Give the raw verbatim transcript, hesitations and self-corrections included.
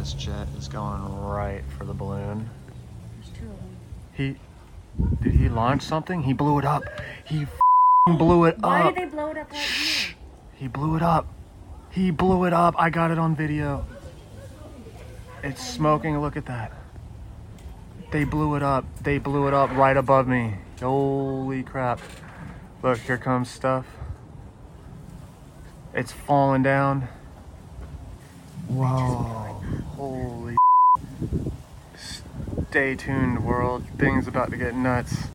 this jet is going right for the balloon. There's two of them. He, did he launch something? He blew it up. He f***ing blew it Why up. did they blow it up right here? He blew it up. He blew it up. I got it on video. It's smoking. Look at that. They blew it up. They blew it up right above me. Holy crap. Look, here comes stuff. It's falling down. Whoa. Holy. Stay tuned, world. Things about to get nuts.